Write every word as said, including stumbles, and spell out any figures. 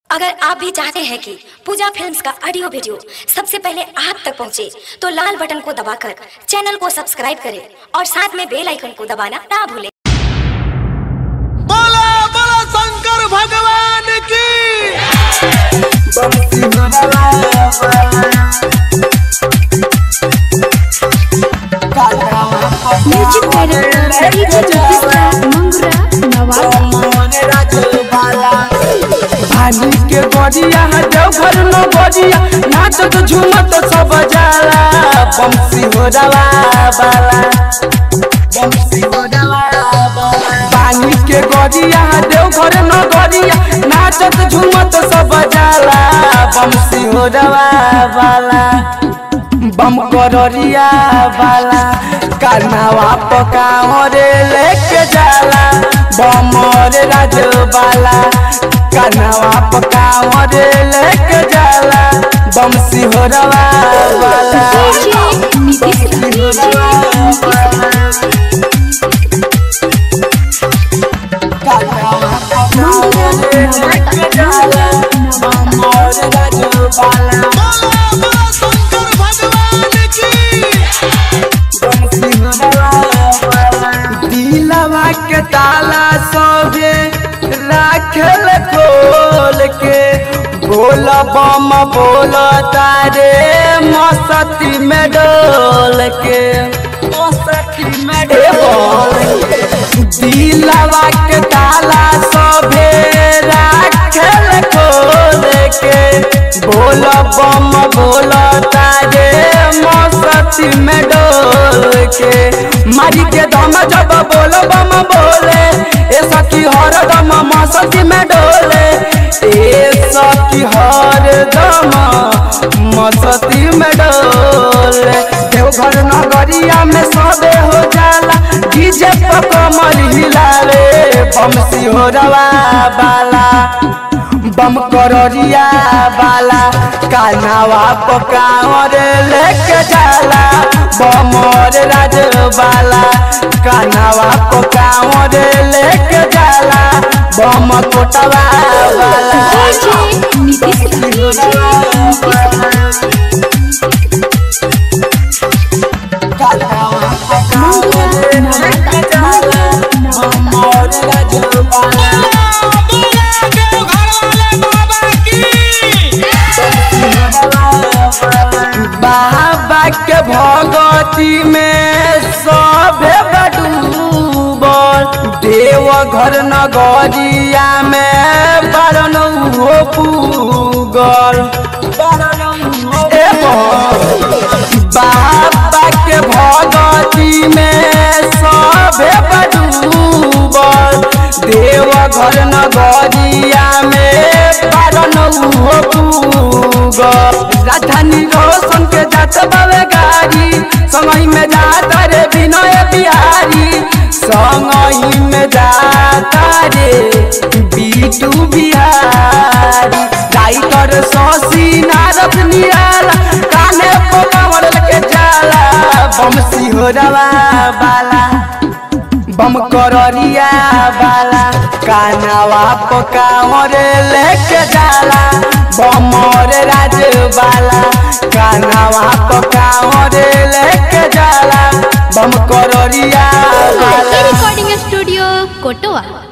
अगर आप भी चाहते हैं कि पूजा फिल्म्स का ऑडियो वीडियो सबसे पहले आप तक पहुंचे, तो लाल बटन को दबाकर चैनल को सब्सक्राइब करें और साथ में बेल आइकन को दबाना ना भूलें। बोला बोला शंकर भगवान की। म्यूजिक डायरेक्टर डीजे ज्योतिष मंगुरा नवादा। भानी के गोरिया देवघर न गोरिया नाचत झूमत सब जाला। बंसी हो रवा बाला, बंसी हो रवा बाला। भानी के गोरिया देवघर न गोरिया नाचत झूमत सब जाला। बंसी हो रवा बाला, बम गोरिया बाला। कान्हावा पकाओ रे लेके जाला। बमर राज बाला, कान्हावा पकाओ रे लेके जाला। बमसी हो रवा बाला, बमसी हो रवा बाला। कान्हावा पकाओ रे लेके जाला। बमर राज बाला। दिलवा के ताला सौदे राखल खोल के। बोल बम बोल तारे मस्ती में डोल के, मस्ती में डोल के। दिलवा के ताला सौदे राखल खोल के। बोल बम बोल तारे मस्ती में डोल के। मारी के दम जब बोल बम बोले, ए सखी हर दम मस्ती में डोले। ए सखी हर दम मस्ती में डोले। देवघर नगरिया में सबे हो जाला, डीजे पर कमर हिलावे। बमसी हो रवा बाला, बम करोरिया बाला। कान्हावा पकाओ रे लेके जाला। बमर राज बाला, कान्हावा पकाओ रे लेके जाला। बम कोटवा बाला, कान्हावा पकाओ रे लेके जाला। बमर राज बाला। बाबा के भगती में सभे बडूबल। देवघर नगरिया में बरन हो पूगल। बाबा के भगती में सभे बडूबल। देवघर नगरिया में बरन हो पूगल। राजधानी रोशन के जात बावे गाड़ी, संगही में जाता रे विनय बिहारी। संगही में जाता रे बीटू बिहारी। राइटर शशि नारद निराला, काने पकावर लेके जाला। बमसी हो रवा बाला, बम करोरिया बाला। कान्हावा पकाओ रे लेके जाला। बमर राज बाला, कान्हावा पकाओ रे लेके जाला। बम करोरिया बाला। रिकॉर्डिंग स्टूडियो कोटवा।